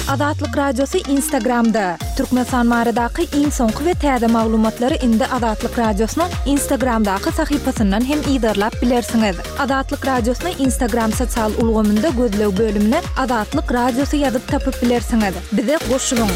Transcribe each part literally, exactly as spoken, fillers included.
Adatlyk Radiosu Instagramda. Türkmenistan maradaky iň soňky we täze maglumatlary indi Adatlyk Radiosynyň Instagramdaky sahypasyndan hem ýydarlap bilersiňiz. Adatlyk Radiosynyň Instagram sosial ulgamynda gözlew bölümine Adatlyk Radiosu ýazyp tapyp bilersiňiz. Bize goşulyň.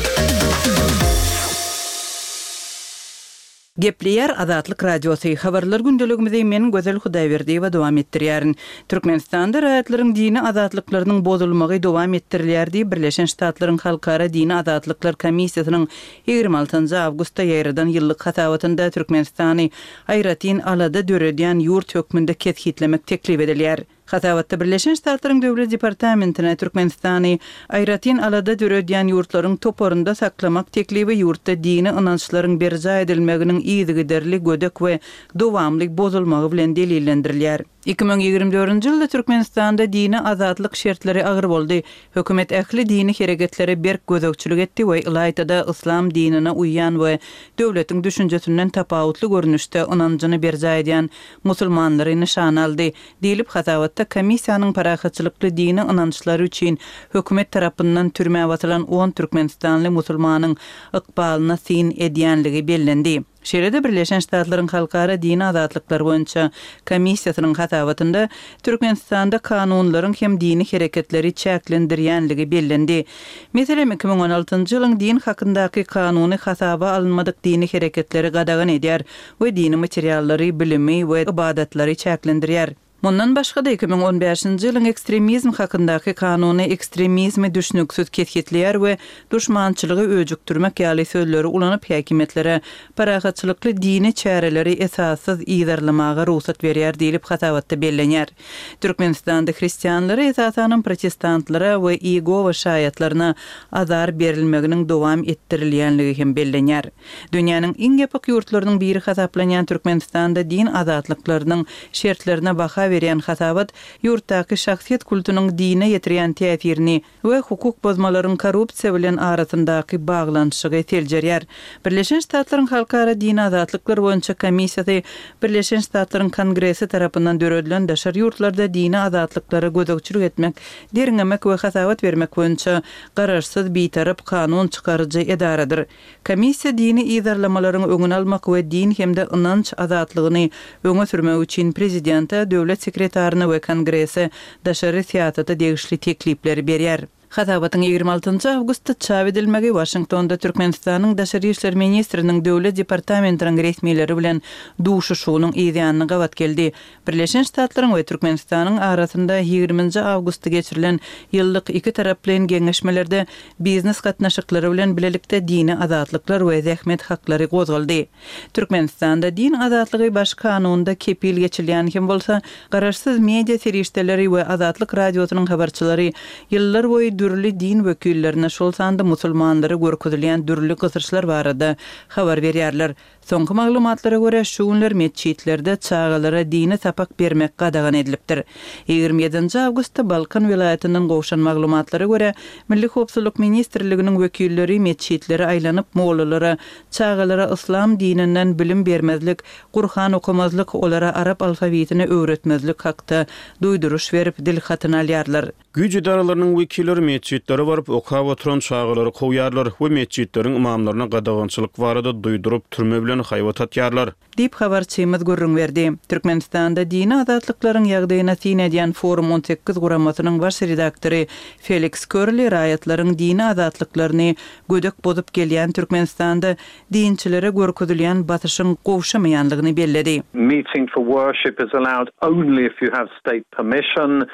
Gepleyer Adatlyk Radiosu habarlar gündeligimizde men gözel Hudaýberdiýewa dowam etdirýärin. Türkmenistanda raýatlaryň dini azatlyklarynyň bozulmagy dowam etdirilýärdi. Birleşen Ştatlaryň Halkara Dini Azatlyklar Komissiýasynyň ýygrimi altynjy awgustda ýaýradan ýyllyk hatawatynda Türkmenistany aýratyn alada döredýän ýurt hökmünde kethitlemek teklip edilýär. Hatawatda Birleşen Ştatlaryň Döwlet Departamentine Türkmenistany aýratyn alada döredýän ýurtlaryň toporunda saklamak teklibi ýurtda dini ynançlaryň berja edilmeginiň ýygyderli gödek we dowamlyk bozulmagy bilen delillendirilýär. iki ming ýygrimi dördünji ýylda Türkmenistanda dini azatlyk şertlери agyr boldy. Hökümet ähli dini hereketleri berk gözegçilik etdi we Ilaýtada islam dinine uýýan we döwletiň düşünjesinden tapawutly görnüşde ynanjyny berja edýän musulmanlary nişan aldy. Diýilip hatawatda komissiýanyň parahatçylykly dini ynançlary üçin hökümet tarapyndan türmäge watylan on Türkmenistanly musulmanyň ykbalyna sin edýänligi bellendi. Şeride Birleşen Ştatlaryň Halkara Dini Azatlyklar boýunça komissiýasynyň hatawatynda Türkmenistanda kanunlaryň hem dini hereketleri çäklendirýänligi bellendi. Meselem iki ming on altynjy ýylyň din hakyndaky kanuny hasaba alınmadyk dini hereketleri gadagan edýär we dini materiallary, bilimi we ibadatlary çäklendirýär. Mundan başga da iki ming on beşinji ýylyň ekstremizm hakyndaky kanuny ekstremizmi düşnüksiz ketgitleýär we düşmançylygy öjükdirmek ýaly sözleri ulanyp häkimetlere parahatçylykly dini çäreleri esassız ýydarlamaga ruhsat berýär diýilip hatawatda bellenýär. Türkmenistanda hristianlary esasanyň protestantlara we Ýegova şaýatlaryna azar berilmeginiň dowam etdirilýänligi hem bellenýär. Dünýäniň iň ýapyk ýurtlarynyň biri hasaplanýan Türkmenistanda din azatlyklarynyň şertlerine baha berýän hatawat ýurtdaky şahsiýet kultunyň dine ýetirýän täsirini we hukuk bozmalaryň korrupsiýa bilen arasyndaky baglanyşygy teljerýär. Birleşen Ştatlaryň Halkara Dini Azatlyklar boýunça komissiýasy Birleşen Ştatlaryň Kongresi tarapyndan döredilen daşary ýurtlarda dini azatlyklary gözegçilik etmek, deriňemek we hatawat bermek boýunça gararsız bitarap kanun çykarjy edaradyr. Komissiýa dini ýydarlamalaryň öňüni almak we din hemde ynanç azatlygyny öňe sürmek üçin prezidenta döwlet sekretaryny we kongresi daşary siýasata degişli teklipleri berýär. Hatawatyň ýygrimi altynjy awgustda çap edilmegi Washingtonda Türkmenistanyň daşary işler ministriniň döwlet departamentiniň resmiýetleri bilen duşuşunyň ýygyanyny gawat geldi. Birleşen Ştatlaryň we Türkmenistanyň arasynda ýygrimiňji awgustda geçirilen ýyllyk iki taraply geňeşmelerde biznes gatnaşyklary bilen bilelikde dini azatlyklar we zähmet haklary gozgaldy. Türkmenistanda din azatlygy baş kanunda kepil geçirilýän hem bolsa garaşsyz media serişdeleri we Azatlyk radiosynyň habarçylary ýyllar boýy dürli din wekillerine şol sanda musulmanlary görkezilýän dürli gysyrçylar barada habar berýärler. Soňky maglumatlara görä şu günler meçhitlerde çağalara dini sapak bermek gadagan edilipdir. ýygrimi ýedinji awgustda Balkan vilayatynyň gowşan maglumatlara görä Milli Howpsuzlyk ministrliginiň wekilleri meçhitleri aýlanyp mollalara çağalara islam dininden bilim bermezlik, Qur'an okumazlyk, olara arap alfabetini öwretmezlik hakda duýduruş berip dil hatyny alýarlar. Güç idaralarynyň wekilleri meçhitlere baryp okap oturan çağalary goýýarlar we meçhitleriň imamlaryna gadagançylyk barada duýdurup türme bilen haýwat atýarlar. Dip habarçymyz gurrun berdi. Türkmenistanda dini azatlyklaryň ýagdaýyna tin edýän Forum on sekiz guramatynyň baş redaktory Felix Körli raýatlaryň dini azatlyklaryny gödek bozup gelýän Türkmenistanda dinçilere görkezilýän batyşyň gowşamaýanlygyny belledi. Meeting for worship is allowed only if you have state permission.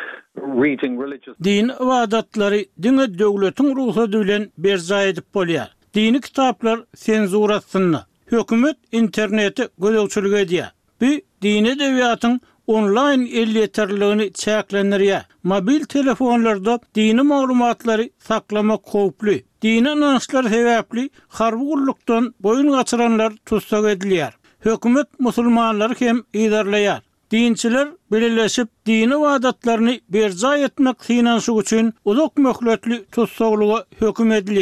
Din ibadatları dine döwletiň ruhsaty bilen berja edip bolýar. Dini kitaplar senzurasyna. Hökümet interneti gözegçilik edýär. Bu dini edebiýatyň online elýeterligini çäklendirýär. Mobil telefonlarda dini maglumatlary saklamak howply. Dini ynançlar sebäpli harwurlukdan boyun gaçyranlar tutsak edilýär. Hökümet musulmanlary hem ýydarlaýar. Dinçiler birleşip dini adatlaryny berja etmek finansyny üçin uzak möhletli tutsaklyga hökm edilýär.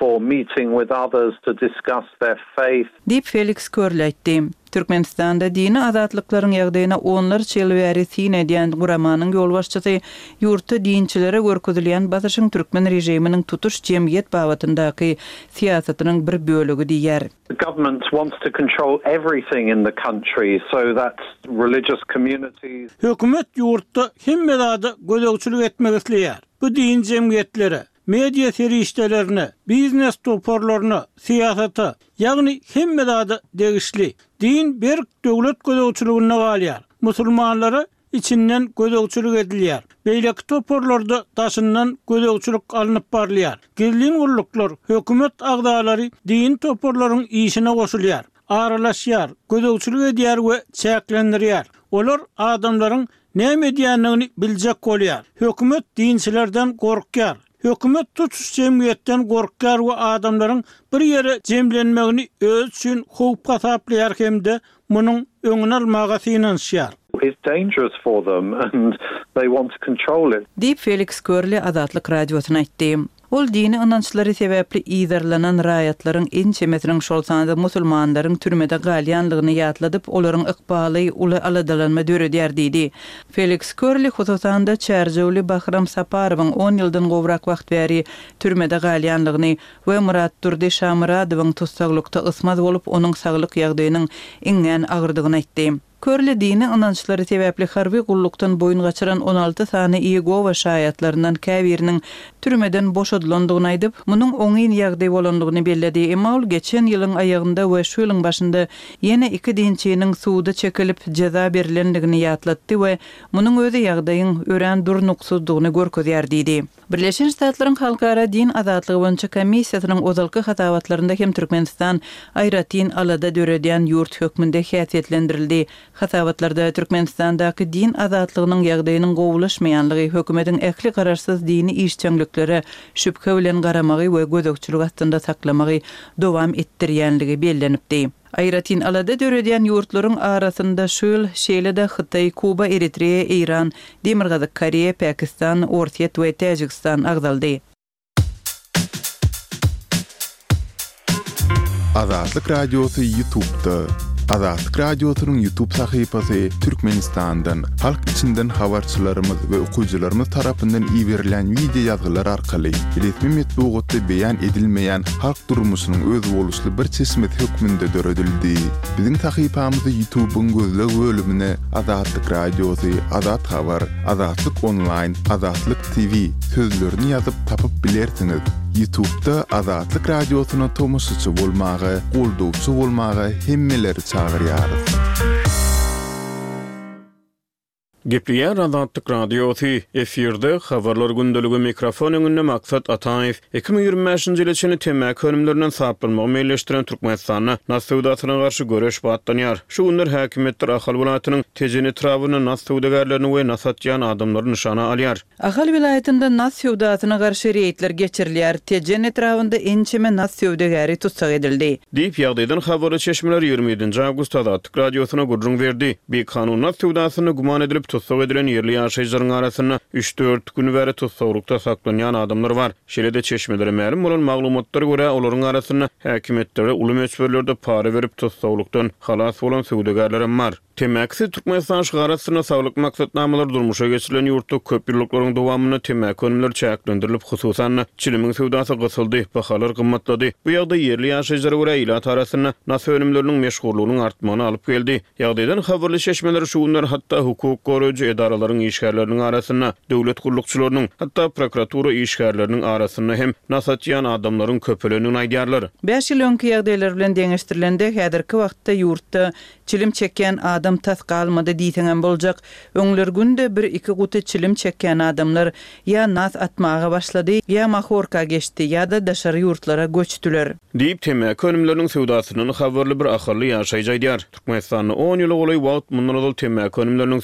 for meeting with others to discuss their faith. Dip Felix Körleitdi. Türkmenistanda dini azatlıkların ýagdaýyna onlarça ýyl bäri sin edýän guramanyň ýolbaşçysy ýurtda dinçilere görkezilýän basyşyň türkmen rejiminiň tutuş jemgyýet babatyndaky siýasatynyň bir bölegi diýer. The government wants to control everything in the country, so that's religious communities. Hökümet ýurtda hemme zada gözegçilik etmek isleýär. Bu din jemgyýetlere, media serişdelerini, biznes toporlaryny, siýasata, ýagny hemme zada degişli din bir döwlet gözegçiligine galýar. Musulmanlara içinden gözegçilik edilýär. Beýleki toporlarda taşyndan gözegçilik alınıp barlýar. Gizlin gulluklar, hökümet agdalary din toporlaryň işine goşulýar, aralaşýar, gözegçilik edýär we çäklendirýär. Olar adamlaryň näme diýänligini biljek bolýar. Hökümet dinçilerden gorkýar. Hökümet tutuş jemgyýetden gorkýar we adamlaryň bir ýere jemlenmegini öz üçin howpga taplaýar hemde munyň öňüne almaga synanýar. It's dangerous for them and they want to control it. Dip Felix Körle Adatlyk radiosyna aýtdy. Ol dini ynançlary sebäpli ýyzarlanan raýatlaryň ençemesiniň şol sanda musulmanlaryň türmede galýanlygyny ýatladyp, olaryň ykbaly uly aladalanma döredýär diýdi. Felix Körle hususanda Çärjewli Bahram Saparowyň on ýyldan gowrak wagt bäri türmede galýanlygyny we Murat Durdy Şamuradowyň tutsaglykda ysmaz bolup onuň saglyk ýagdaýynyň iňňen agyrdygyny aýtdy. Körle dini ynançlary sebäpli harby gullukdan boyun gaçyran on alty sany Iyegova şaýatlaryndan käbiriniň türmeden boşadylandygyny aýdyp, munyň oňyn ýagdaý bolandygyny belledi. Emma ol geçen ýylyň aýagynda we şu ýylyň başynda ýene iki dinçiniň suwda çekilip jaza berilendigini ýatlatdy we munyň özi ýagdaýyň ören durnuksuzdygyny görkezýär diýdi. Birleşen Ştatlaryň halkara din azatlygy boýunça komissiýasynyň ozalky hatawatlarynda hem Türkmenistan aýratyn alada döredýän ýurt hökmünde häsiýetlendirildi. Hatawatlarda Türkmenistandaky din azatlygynyň ýagdaýynyň gowulaşmaýanlygy, hökümetiň ähli gararsyz dini işçiňliklere şüphe bilen garamagy we gözegçilik astynda saklamagy dowam etdirýänligi bellenipdi. Aýratyn alada döredýän ýurtlaryň arasynda şol şeýlede Hytaý, Kuba, Eritreýa, Iran, Demirgazyk Koreýa, Pakistan, Ortiýet we Täjikistan agdaldy. Azatlyk radiosu YouTube'da. Azatlyk radiosynyň YouTube sahypasy Türkmenistandan, halk içinden habarçylarymyz we okuyjylarymyz tarapyndan iýerilen video ýazgylar arkaly resmi metbuatda beýan edilmeýän halk durmuşynyň öz boluşly bir çeşmet hökmünde döredildi. Biziň sahypamyzy YouTube'un gözleg bölümine Azatlyk radiosy, Azat habar, Azatlyk online, Azatlyk T V sözlerini ýazyp tapyp bilersiňiz. YouTube'da Azatlyk radiosyna tomoşçy bolmagy, goldowçy bolmagy hemmeleri çağırýar. Gepliýär Azatlyk radiosu efirde habarlar gündeligi mikrofon öňünde maksat Ataýew iki bin ýygrimi beşinji ýyl içinde temäk önümlerinden sapylmagy meýleşdiren Türkmenistanyň nassuwdatyna garşy göreş batlanýar. Şu günler häkimetler Ahal welaýatynyň Tejen etrawyny nassuwdagarlaryny we nasatýan adamlary nişana alýar. Ahal welaýatynda nassuwdatyna garşy reýtler geçirilýär. Tejen etrawynda ençeme nassuwdagary tutsak edildi. Diýip ýagdaýdan habar çeşmeler ýygrimi ýedinji awgust Azatlyk radiosuna gurrun berdi. Bir kanun nassuwdatyny guman edilip tutsak edilen yerli ýaşaýjylaryň arasynda üç dört gün bäri tutsaklykda saklanýan adamlar bar. Şeýlede çeşmelere ma'lum bolan maglumatlary görä olaryň arasynda häkimetlere uly meçberlerde para berip tutsaklykdan halas bolan söwdegarlar bar. Temäksi Türkmenistan şygarasyna saglyk maksatnamalar durmuşa geçirilen ýurtda köp ýyllaryň dowamyny temäk önümler çäklendirilip, hususan çilimiň sewdasy gysyldy, bahalar gymmatlady. Bu ýagdaý yerli ýaşaýjylar we ýylat arasynda nasy önümleriniň meşgullygynyň artmagyna alyp geldi. Ýagdaýdan habarly şeşmeler şu günler hatda hukuk goraýjy edaralaryň işgärleriniň arasynda, döwlet gullukçylarynyň, hatda prokuratura işgärleriniň arasynda hem nasatýan adamlaryň köpelenigini aýdýarlar. beş ýyl öňki ýagdaýlar bilen deňeşdirilende häzirki wagtda ýurtda çilim çeken adam tas kalmadı diýsen boljak. Öňler günde bir iki guty çilim çeken adamlar ýa nas atmaga başlady, ýa mahorka geçdi, ýa da daşary ýurtlara göçdüler. Diýip temäk önümleriniň sewdasynyň habarly bir ahyrly ýaşaýjy aýdýar. Türkmenistanyň on ýyl goly wagt mundan ol temäk önümleriniň sewdasy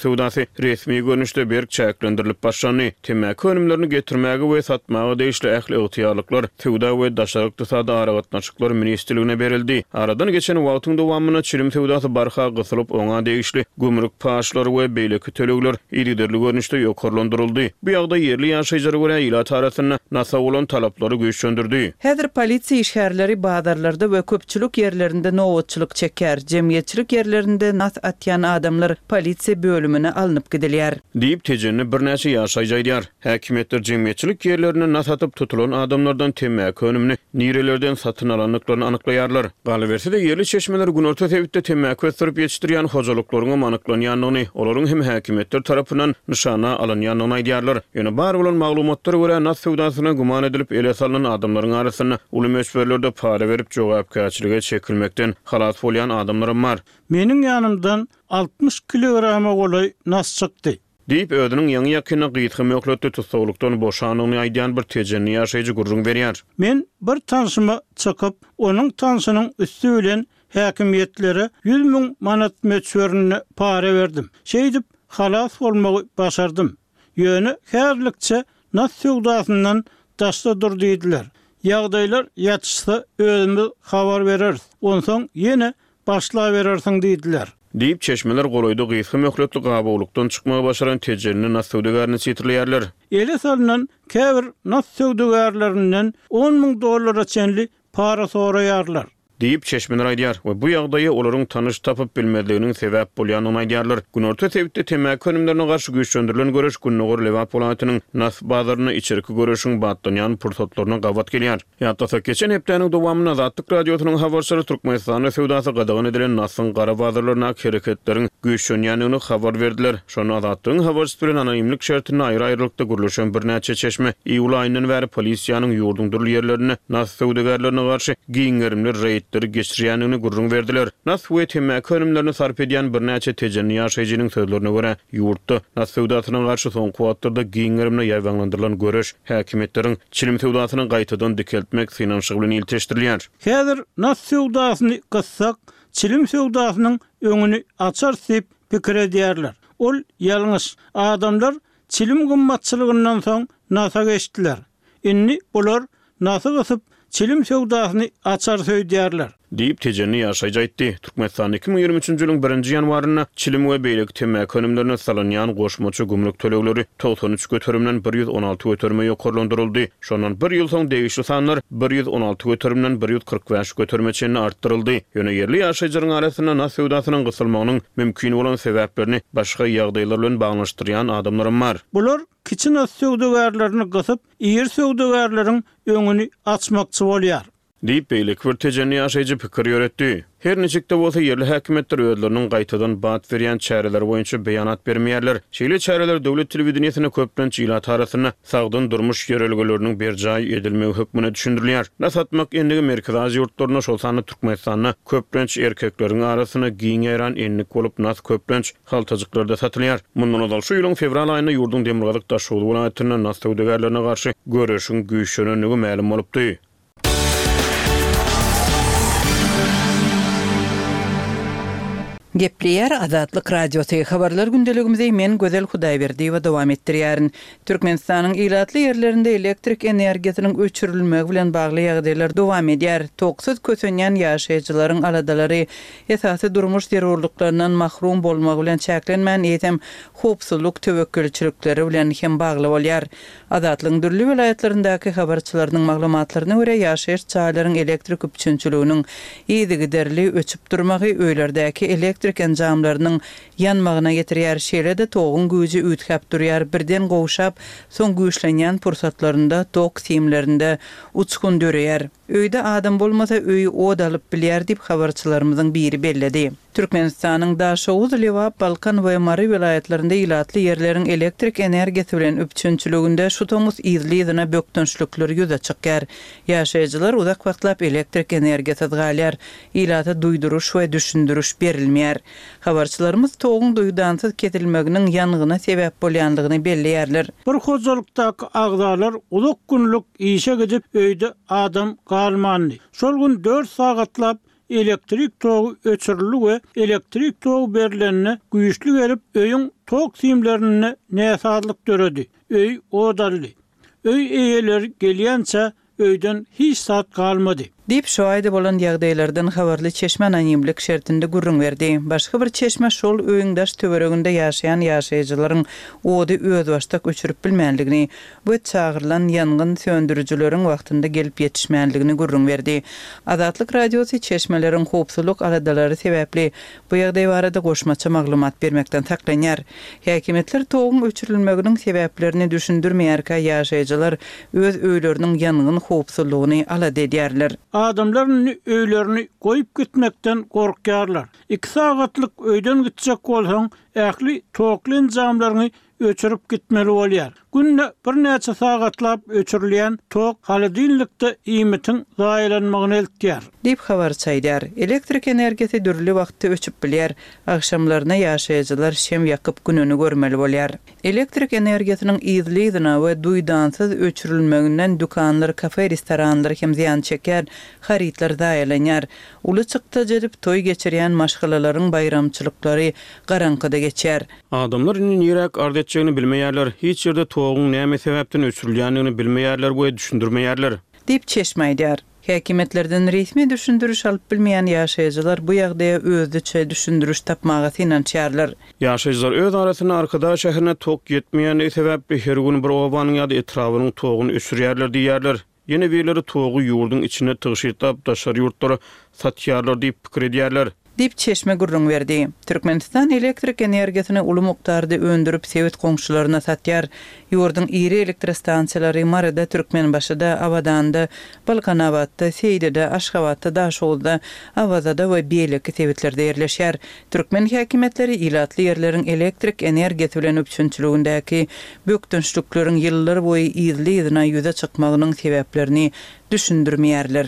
resmi görnüşde berk çäklendirilip başlandy. Temäki önümlerini getirmäge we satmaga deýişli ähli ygtyýarlyklar Sowda we daşary ykdysady aragatnaşyklar ministrligine berildi. Aradan geçen wagtyň dowamyna çilim sowdasy barha gysylyp oňa deýişli gümrük paşlary we beýleki tölegler iriderli görnüşde ýokarlandyryldy. Bu ýagda yerli ýaşaýjylar we ilat arasyna nasa bolan talaplary güýçlendirdi. Häzir polisiýa işgärleri bazarlarda we köpçülük ýerlerinde nowatçylyk çeker. Jemgyýetçilik ýerlerinde nas atýan adamlar polisiýa bölümine alınıp gidilýär. Diýip tejenni bir näçe ýaşaýjylar. Häkimetler jemgyýetçilik ýerlerini nas atyp tutulan adamlardan temäki önümni nirelerden satyn alanlyklaryny anyklaýarlar. Galaberse de yerli çeşmeler günorta sebitde temäki ötürüp ýetişdirýän hojalyklaryň anyklanýanlygyny, olaryň hem häkimetler tarapyndan nyşana alanýanlygyny aýdýarlar. Ýöne bar bolan maglumatlary görä nas sowdasyna guman edilip ele salynan adamlaryň arasyna uly meşberlerde para berip jogapkärçilige çekilmekden halas bolýan adamlar bar. Meniň ýanymdan altmış kilograma golay nas çykdy. Diýip ödüniň ýaňy ýakyna gyýtgy möhletde tutsawlykdan boşanyny aýdýan bir tejenni ýaşaýjy gurrun berýär. Men bir tanşyma çykyp, onuň tanşynyň üstü bilen häkimetlere yüz miň manat meçberini para berdim. Şeýdip halas bolmagy başardym. Ýöne herlikçe nas sowdasyndan daşda dur diýdiler. Ýagdaýlar ýatışsa özümiz habar bereriz. Onsoň ýene başla berersiň diýdiler. Diýip çeşmeler goloýdy gyýtgy möhletli gabawlykdan çykmagy başaran tejenni nas sowdagaryny çetirleýärler. Ele salynan käbir nas sowdagarlarynyň on miň dollara çenli para soraýarlar. Diýip çeşmeler aýdýar we bu ýagdaýy olaryň tanyş tapyp bilmedliginiň sebäp bolýanyny aýdýarlar. Günorta sebitde temäki önümlerine garşy güýçlendirilen göreş Günnogor Lewap Polatynyň nas bazaryny içerki göreşiň batdanýan pursatlaryna gawat gelýär. Ýa-da geçen hepdeniň dowamyna Azatlyk radiosynyň habarçylary Türkmenistan sowdasy gadagan edilen nasyň gara bazarlaryna hereketleriň güýçlenýäniňi habar berdiler. Şonu Azatlygyň habarçysy bilen anonimlik şertine aýry-aýrylykda gürleşen bir näçe çeşme iýul aýynyň bäri polisiýanyň ýurdun durly ýerlerine nas sowdagarylaryna garşy giňerimli reýt geçirýänini gurrun berdiler. Nas we temäki önümlerini sarp edýän bir näçe tejenni ýaşaýjynyň sözlerine görä, ýurtda nas sowdasyna garşy soňky wagtlarda giňerimle ýaýwanlandyrylan göreş häkimetleriň çilim sowdasyny gaýtadan dikeltmek finansyň bilen ilteşdirilýär. Häzir nas sowdasyny gyssak, çilim sowdasynyň öňüni açar diýip pikir edýärler. Ol ýalňyş. Adamlar çilim gymmatçylygyndan soň nasa geçdiler. Inni bolar nasa gysyp çilim sowdasyny açar söýdýärler. Diýip tejenni ýaşaýjy aýtdy. Türkmenistan iki miň ýigrimüçinji ýylyň birinji ýanwaryna çilim we beýleki temäki önümlerine salanýan goşmaçy gümrük tölegleri doksan üç götürümden bir yüz on alty götürme ýokarlandyryldy. Şondan bir ýyl soň degişli sanlar bir yüz on alty götürümden bir yüz kırk beş götürmeçeni artdyryldy. Ýöne yerli ýaşaýjylaryň arasyna nas sowdasynyň gysylmagynyň mümkin bolan sebäplerini başga ýagdaýlar bilen baglanşdyrýan adamlar bar. Bular kiçik nas sowdagarylaryny gysyp, ýer sowdagarylaryň öňüni açmakçy bolýar. Diýip beýleki bir tejenni ýaşaýjy pikir ýöretdi. Her neçikde bolsa yerli häkimetler özleriniň gaýtadan bat berýän çäreler boýunça beýanat bermeýärler. Şeýle çäreler döwlet telewizionyny köplençe ilat arasyna sagdyn durmuş ýörelgeleriniň berjaý edilmegi hökmüne düşündirilýär. Nas atmak endigi merkezi ýurtlaryna şol sany Türkmenistanyna köplençe erkekleriň arasyna giň ýaran enlik bolup nas köplençe haltajyklarda satylýar. Mundan ozal şu ýylyň fevral aýynda ýurdun Demirgazyk Daşoğlu welaýatynyň nas sowdagarylaryna garşy göreşiň güýçlenýändigi ma'lum bolupdy. Gepleyer Azatlyk radiosu habarlar gündeligimizi men Gözel Hudaýberdi we dowam etdirýärin. Türkmenistanyň ilatly ýerlerinde elektrik energiýasynyň öçürilmegi bilen bagly ýagdaýlar dowam edýär. Toksyz kösenýän ýaşaýjylaryň aladalary esasy durmuş zerurluklaryndan mahrum bolmagy bilen çäklenmän etem howpsuzlyk töwekkülçilikleri bilen hem bagly bolýar. Azatlygyň dürli welaýatlaryndaky habarçylarynyň maglumatlaryna görä ýaşaýyş çağlaryň elektrik üpçünçüliginiň ýygy-giderli öçüp durmagy öýlerdäki elektrik enjamlarynyň ýanmagyna getirýär. Şeýle-de togyň güýji üýtgäp durýar. Birden gowşap, soň güýçlenýän pursatlarynda tok simlerinde uçkun dörýär. Öýde adam bolmasa öýü od alyp bilýär diýip habarçylarymyzyň biri belledi. Türkmenistanyň Daşoğuz, Lewap, Balkan we Mary welaýatlarynda ilatly ýerleriň elektrik energiýasy bilen üpçünçüliginde şu tomus ýyzlydyna bökdünçlükler ýüze çykýar. Ýaşaýjylar uzak wagtlap elektrik energiýasyz galýar. Ilata duýduruş we düşündürüş berilmeýär. Habarçylarymyz togyň duýdansyz ketilmeginiň ýanygyna sebäp bolýanlygyny belleýärler. Bir hojalykdaky agdalar uzak günlük işe gidip öýde adam galmandy. Şol gün dört sagatlap elektrik togu öçürilýär we elektrik togu berilenine güýçlü gelip öýüň tok simlerini näsadlyk döredi. Öý odally. Öý eýeleri gelýänçe öýden hiç saat kalmadı. Dip şu ayda bolan ýagdaýlardan habarly Çeşme anonimlik şertinde gurrun berdi. Başga bir Çeşme şol öýüňdaş töwereginde ýaşaýan ýaşaýjylaryň ody öz başda öçürüp bilmänligini, bu çağırılan ýangyn söndürüjileriň wagtynda gelip ýetişmänligini gurrun berdi. Azatlyk radiosy Çeşmeleriň howpsuzlyk aladalary sebäpli bu ýagdaý barada goşmaça maglumat bermekden taklanýar. Häkimetler toğun öçürilmeginiň sebäplerini düşündirmeýärkä ýaşaýjylar öz öýleriniň ýangyn howpsuzlygyny alad edýärler. Adamların öýlerini goýup gitmekden gorkýarlar. iki sagatlyk öýden gitjek bolsaň, ähli toklyn jamlaryny öçürüp gitmeli bolýar. Günne bir näçe sagatlap öçürilýän tok halydynlykda iýmitiň zaýalanmagyny eltýär. Dip habar çaýdar. Elektrik energiýasy dürli wagtda öçüp bilýär. Akşamlaryna ýaşaýjylar şem ýakyp gününi görmeli bolýar. Elektrik energiýasynyň ýyzlygyna we duýdansyz öçürilmeginden dukanlar, kafe, restoranlar hem ziýan çeker, haritler zaýalanýar. Uly çykda jedip toý geçirýän maşgalalaryň bayramçylyklary garankyda geçer. Adamlar indi nirek ardetçeğini bilmeýärler, hiç ýerde toğun näme sebäpden öçürilýänligini bilmeýärler we düşündirmeýärler. Dip Çeşmeýdär. Häkimetlerden resmi düşündürüş alyp bilmeýän ýaşaýjylar bu ýagdaýa özüçe düşündürüş tapmagy inançýarlar. Ýaşaýjylar öz arasyna arkada şäherine tok ýetmeýän sebäpli her gün bir obanyň ýa-da etrawynyň toguny öçürýärler diýýärler. Ýene birileri togu ýurdun içine tygyşyp daşary ýurtlara satýarlar diýip pikir edýärler. Dip Çeşme gurrun berdi. Türkmenistan elektrik energiýasyny uly mukdarda öndürüp sewet goňşularyna satýar. Ýurdun iri elektrostansiýalary Marada, Türkmenbaşyda, Abadanda, Balkanawatda, Seýdede, Aşgabatda, Daşolda, Awazada we beýleki sewetlerde ýerleşýär. Türkmen häkimetleri ilatly ýerleriň elektrik energiýasy bilen öpçünçiligindäki bökdünçlikleriň ýyllar boýy ýyzly-ýyzyna ýüze çykmagynyň sebäplerini düşündirmeýärler.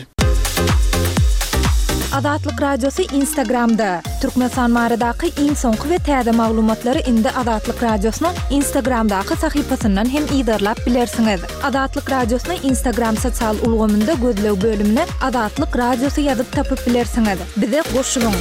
Azatlyk radiosu Instagramda. Türkmenistan maradaky iň soňky we täze maglumatlary indi Azatlyk radiosynyň Instagramdaky sahypasyndan hem ýygdyrlap bilersiňiz. Azatlyk radiosyny Instagram sosial ulgamynda gözlew bölümine Azatlyk radiosu ýazyp tapyp bilersiňiz. Bize goşulyň.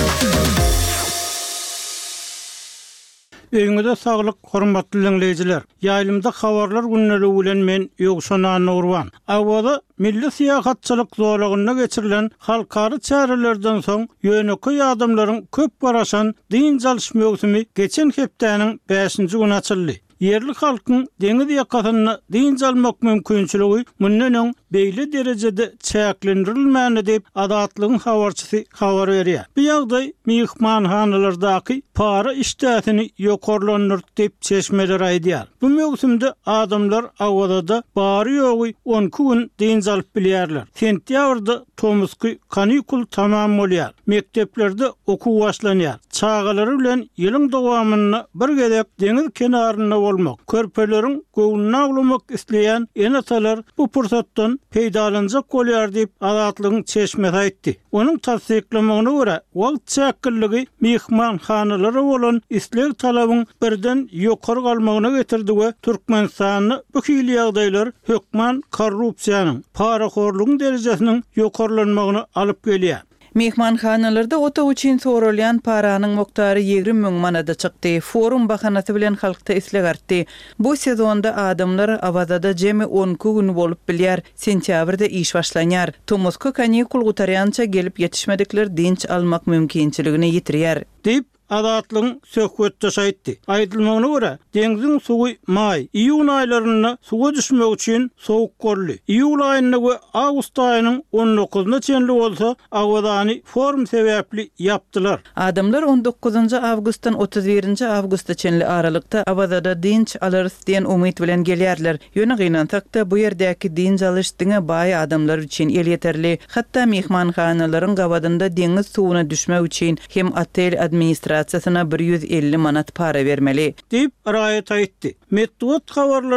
Öňüňizde saglyk, hormatly dinleýijiler. Ýaýlymda habarlar günnäli bilen men Ýogşan Nurwan. Awada milli syýahatçylyk zorlugyna geçirilen halkary çärelerden soň ýöneköy adamlaryň köp baraşan din çalyş mögsümi geçen hepdäniň beşinji güni açyldy. Yerli halkyň deňiz ýakasyna din çalmak mümkinçiligi mundan beýle derejede çäklendirilmänli diýip Azatlygyň habarçysy habar berýär. Bu ýagdaý mehmanhanalardaky para iştäsini ýokarlandyryp diýip Çeşmeler aýdýar. Bu mögsümde adamlar awada bary ýogy on iki gün din çalyp bilýärler. Sentýabrda tomusky kanikul tamam bolýar. Mekteplerde okuw başlanýar. Çağalary bilen ýylyň dowamyna bir gezek deňiz kenarynda bolmak, körpeleriň göwünü aglamak isleýän enatalar bu pursatdan peýdalanjak bolýar diýip Azatlygyň Çeşme aýtdy. Onuň tasdiklamagyna görä, wagt çäkkilligi mehmanhanalary bolan isleg talabyň birden ýokary galmagyna getirdi we Türkmenistany bu hili ýagdaýlar hökman korrupsiýanyň, paraxorlugyň derejesiniň ýokarlanmagyna alyp gelýär. Mehmanhanalarda ota üçin sorulýan paranyň mukdary ýigrim miň manada çykdy. Forum bahanasy bilen halkda isleg artdy. Bu sezonda adamlar Awazada jemi on iki gün bolup bilýär. Sentýabrda iş başlanýar. Tomuska kanikul gutaryança gelip ýetişmedikler dinç almak mümkinçiligini ýitirýär. Diýip Azatlygyň söhbetde şaýtdy. Aýdylmagyna görä, deňiziň suwy may, iýun aýlaryna suwa düşmek üçin sowuk gorly. Iýul aýyna we awgust aýynyň on dokuzyna çenli bolsa, Awazany forum sebäpli ýapdylar. Adamlar on dokuzunçy awgustdan otuz birinçi awgusta çenli aralykda Awazada dinç alyrys diýen umyt bilen gelýärler. Ýöne gynantakda bu ýerdäki dinç alyş diňe baý adamlar üçin el ýeterli. Hatda mehmanhanalaryň gabadynda deňiz suwuna düşmek üçin hem otel administrasiýasyna bir yüz elli manat para vermeli diýip raýat aýtdy. Medeniýet habarlarynyň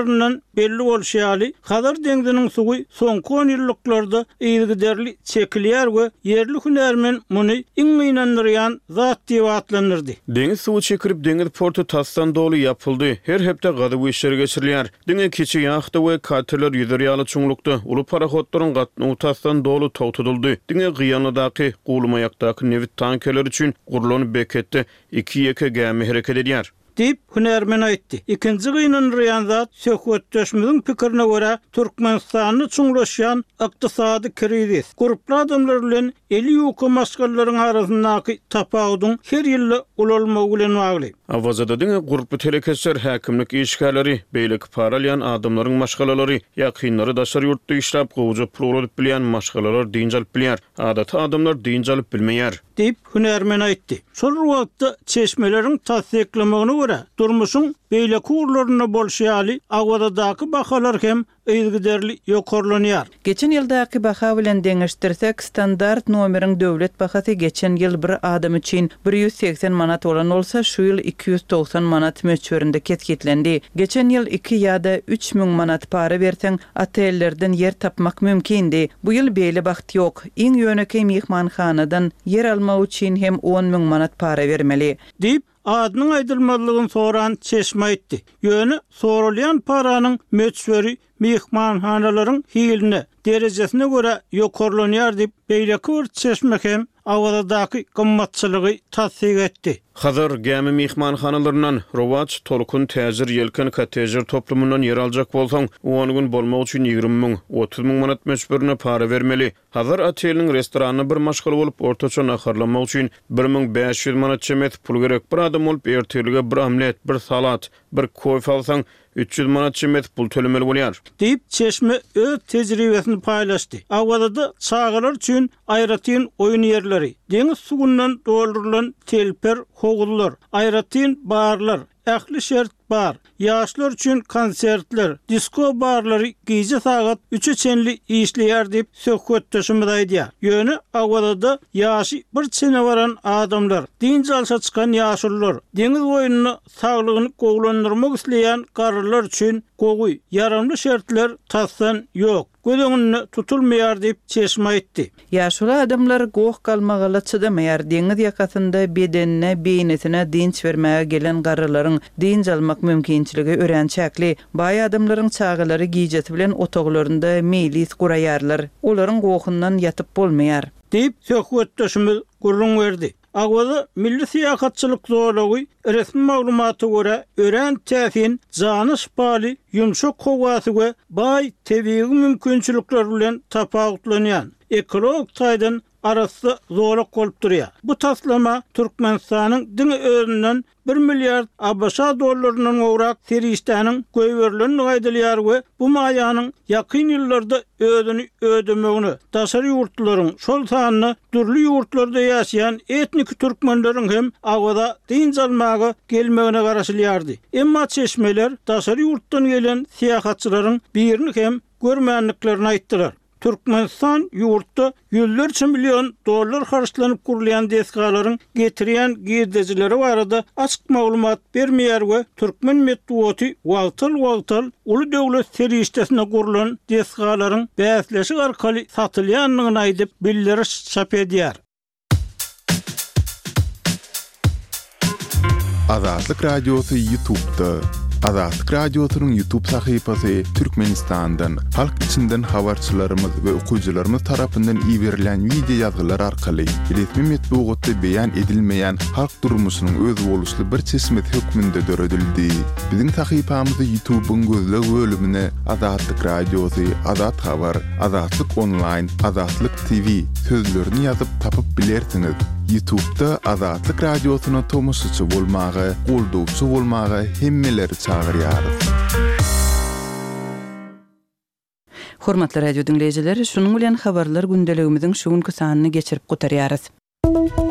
belli bolşaly. Hazır deňdiniň suwy soňky on ýyllarlarda ýygyderli çekilýär we yerli hünärmen muny iň inandyrýan zat diýip atlanyrdy. Deňiz suwy çekirip deňiz portu tasdan dolu yapyldy. Her hepde gadyw işler geçirilýär. Deňe kiçi ýahda we katerler ýüzerýaly çuňlukda uly parahodlaryň gatnawy tasdan dolu togtudyldy. Deňe gyýanydaky gulmaýakdaky nevit tankerler üçin gurulan beketde iki ýeke gämi hereket edýär. Dip hünärmen aýtdy. Ikinji gynanýan zat söhbetdeşimiziň pikirine görä Türkmenistany çuňlaşýan ykdysady krizis, guruply adamlar bilen eli ýoky maskalaryň arasyndaky tapawdyň her ýyly ulalmagy bilen bagly. Awazada diňe guruply terekesler häkimlik işgärleri, beýlik paralyan adamlaryň maşgalalary, ýakynlary daşary ýurtda işläp gowjy pul alyp bilýän maşgalalar diňje alyp bilýär. Adaty adamlar diňje alyp bilmeýär. Dip hünärmen aýtdy. Şol wagtda çeşmeleriň tasdiklamagyna görä durmuşyň beýleki urlaryna bolşaly awadaky bahalar hem ýygyderli ýokarlanýar. Geçen ýyldaky baha bilen deňeşdirsek standart nomeriň döwlet bahasy geçen ýyl bir adam üçin bir ýüz seksen manat bolan bolsa, şu ýyl iki ýüz toksan manat möçberinde ketkitlendi. Geçen ýyl iki ýa-da üç miň manat para berseň otellerden yer tapmak mümkindi. Bu ýyl beýle baht ýok. Iň ýöneki mehmanhanadan yer almak üçin hem on miň manat para bermeli. Dip adynyň aýdylmalygyny soran çeşme aýtdy. Ýöne sorulýan paranyň möçberi mehmanhanalaryň hiline, derejesine görä ýokarlanýar diýip beýleki bir çeşme hem awadaky gymmatçylygy tasdik etdi. Hazır gämi mehmanhanalaryndan rowaç tolkun täzir ýelken katejer toplumundan yer aljak bolsaň, on gün bolmak üçin ýygrimi miň, otuz miň manat möçberine para bermeli. Hazır oteliň restoranyny bir maşgal bolup ortaça naharlamak üçin bir miň beş ýüz manat çemet pul gerek. Bir adam bolup ertelige bir omlet, bir salat, bir koýfa alsaň üç ýüz manat çemet pul tölemeli bolýar. Diýip çeşme öz tejribesini paýlaşdy. Awada çağalar üçin aýratyn oýun ýerleri, deňiz suwundan doldurulan telper, howullar, aýratyn barlar, ähli şert bar, ýaşlar üçin konsertler, disko barlary gece saat üçe çenli işleýär diýip söhbetdeşimiz aýdýar. Ýöne awada ýaşy bir çene baran adamlar, diňje alşa çykan ýaşullar, deňiz oýunyny saglygyny gowlandyrmak isleýän garrylar üçin gowy, yaramly şertler tasdan ýok. Gödöňünde tutulmaýar diýip çeşme aýtdy. Ýaşuly adamlar goň galmagaly çydamaýar. Deňiz ýakasynda bedenine, beýnetine dinç bermäge gelen garrylaryň dinç almak mümkinçiligi örençäkli. Baý adamlaryň çağalary giýjeti bilen otoglarynda meýlis guraýarlar. Olaryň goňundan ýatyp bolmaýar diýip söhbetdeşimiz gurrun berdi. Awada milli siýasatçylyk zoology resmi maglumaty görä ören täsin jany şpaly ýumşak howasy we baý tebiği mümkinçilikler bilen tapawutlanýan ekolog taýdan arasy zorluk bolup durýar. Bu taslama Türkmenistanyň diňe özünden bir milyard ABŞ dollarynyň owrak serişdäniň göýberlerini gaýdylýar we bu maýanyň ýakyn ýyllarda özüni ödemegini, daşary ýurtlaryň şol sanyny türli ýurtlarda ýaşaýan etnik türkmenleriň hem awada dinç almagy gelmegine garaşylýardy. Emma çeşmeler daşary ýurtdan gelen siýasatçylaryň birini hem görmänliklerini aýtdylar. Türkmenistan ýurtda ýüzlerçe milyon dollar harçlanyp kurulýan deskalaryň getirýän giýdejileri barada açyk maglumat bermeýär we türkmen medeniýeti wagtal-wagtal uly döwlet serişdesine kurulan deskalaryň bäsleşik arkaly satylýanlygyny aýdyp bildiriş çap edýär. Azatlyk Radiosu YouTube'da. Azatlyk Radiosunyň YouTube sahypasy Türkmenistandan, halk içinden habarçylarymyz we okuwçylarymyz tarapyndan iýerilen video ýazgylar arkaly resmi metbuatda beýan edilmeýän halk durmuşynyň öz boluşly bir çeşme hökmünde döredildi. Biziň sahypamyzy YouTube'un gözleg bölümine Azatlyk Radiosu, Azat Habar, Azatlyk Online, Azatlyk T V sözlerini ýazyp tapyp bilersiňiz. YouTube'da Azatlyk Radiosuny tomoşaçy bolmagy, goldowçy bolmagy hemmeleri çağırýarys. Hormatly radio dinleýijileri, şunuň bilen habarlar gündeligimiziň şu günkü sanyny geçirip gotarýarys.